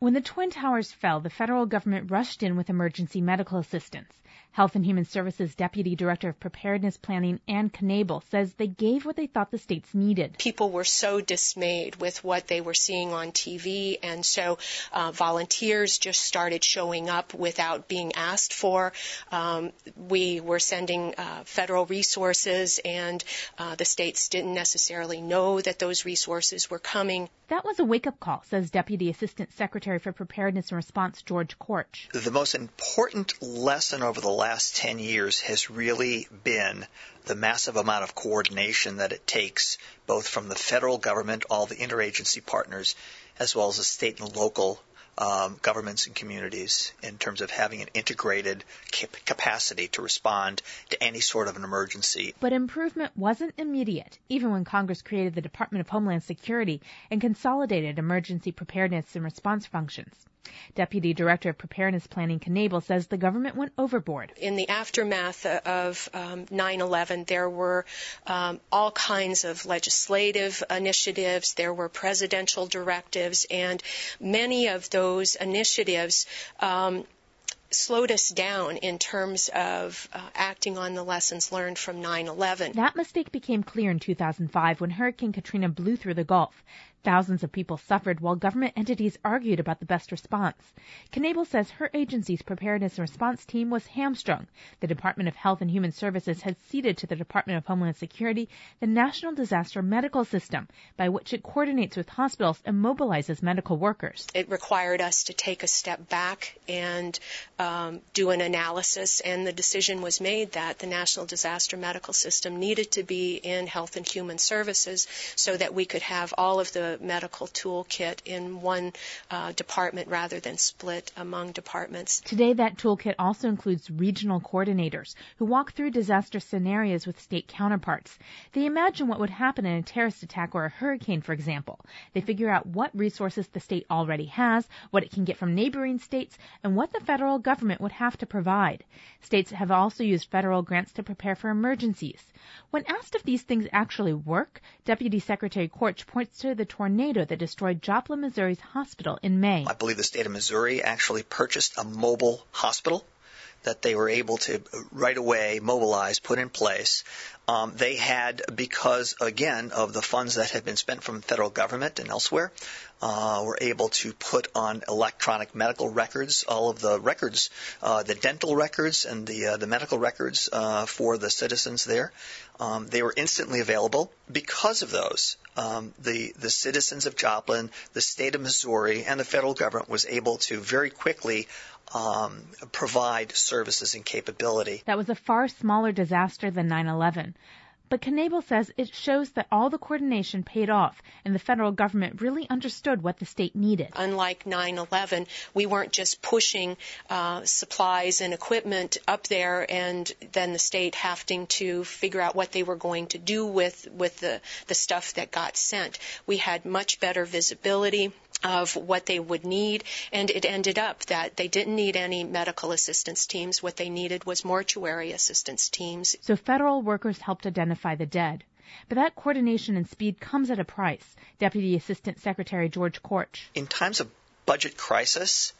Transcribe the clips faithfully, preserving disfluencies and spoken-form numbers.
When the Twin Towers fell, the federal government rushed in with emergency medical assistance. Health and Human Services Deputy Director of Preparedness Planning, Ann Knable, says they gave what they thought the states needed. People were so dismayed with what they were seeing on T V, and so uh, volunteers just started showing up without being asked for. Um, we were sending uh, federal resources, and uh, the states didn't necessarily know that those resources were coming. That was a wake-up call, says Deputy Assistant Secretary for Preparedness and Response George Korch. The most important lesson over the last ten years has really been the massive amount of coordination that it takes, both from the federal government, all the interagency partners, as well as the state and local um, governments and communities in terms of having an integrated cap- capacity to respond to any sort of an emergency. But improvement wasn't immediate, even when Congress created the Department of Homeland Security and consolidated emergency preparedness and response functions. Deputy Director of Preparedness Planning Knable says the government went overboard. In the aftermath of um, nine eleven, there were um, all kinds of legislative initiatives, there were presidential directives, and many of those initiatives um, slowed us down in terms of uh, acting on the lessons learned from nine eleven. That mistake became clear in two thousand five when Hurricane Katrina blew through the Gulf. Thousands of people suffered while government entities argued about the best response. Knable says her agency's preparedness and response team was hamstrung. The Department of Health and Human Services had ceded to the Department of Homeland Security the National Disaster Medical System, by which it coordinates with hospitals and mobilizes medical workers. It required us to take a step back and um, do an analysis, and the decision was made that the National Disaster Medical System needed to be in Health and Human Services so that we could have all of the medical toolkit in one uh, department rather than split among departments. Today, that toolkit also includes regional coordinators who walk through disaster scenarios with state counterparts. They imagine what would happen in a terrorist attack or a hurricane, for example. They figure out what resources the state already has, what it can get from neighboring states, and what the federal government would have to provide. States have also used federal grants to prepare for emergencies. When asked if these things actually work, Deputy Secretary Korch points to the tornado that destroyed Joplin, Missouri's hospital in May. I believe the state of Missouri actually purchased a mobile hospital that they were able to right away mobilize, put in place. Um, they had, because, again, of the funds that had been spent from the federal government and elsewhere, uh, were able to put on electronic medical records, all of the records, uh, the dental records and the uh, the medical records uh, for the citizens there. Um, they were instantly available. Because of those, um, the, the citizens of Joplin, the state of Missouri, and the federal government was able to very quickly Um, provide services and capability. That was a far smaller disaster than nine eleven. But Knable says it shows that all the coordination paid off and the federal government really understood what the state needed. Unlike nine eleven, we weren't just pushing uh, supplies and equipment up there and then the state having to figure out what they were going to do with, with the, the stuff that got sent. We had much better visibility of what they would need, and it ended up that they didn't need any medical assistance teams. What they needed was mortuary assistance teams. So federal workers helped identify the dead. But that coordination and speed comes at a price. Deputy Assistant Secretary George Korch. In times of budget crisis,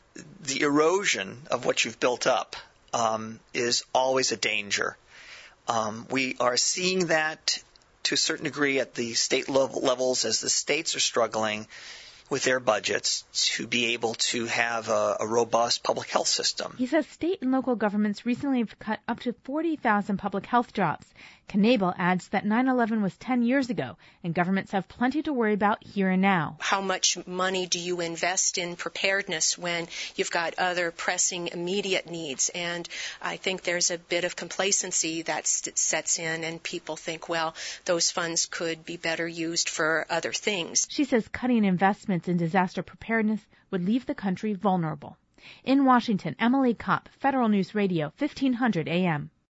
the erosion of what you've built up um, is always a danger. Um, we are seeing that to a certain degree at the state level, levels as the states are struggling with their budgets to be able to have a, a robust public health system. He says state and local governments recently have cut up to forty thousand public health jobs. Knable adds that nine eleven was ten years ago, and governments have plenty to worry about here and now. How much money do you invest in preparedness when you've got other pressing immediate needs? And I think there's a bit of complacency that sets in, and people think, well, those funds could be better used for other things. She says cutting investments in disaster preparedness would leave the country vulnerable. In Washington, Emily Kopp, Federal News Radio, fifteen hundred A M.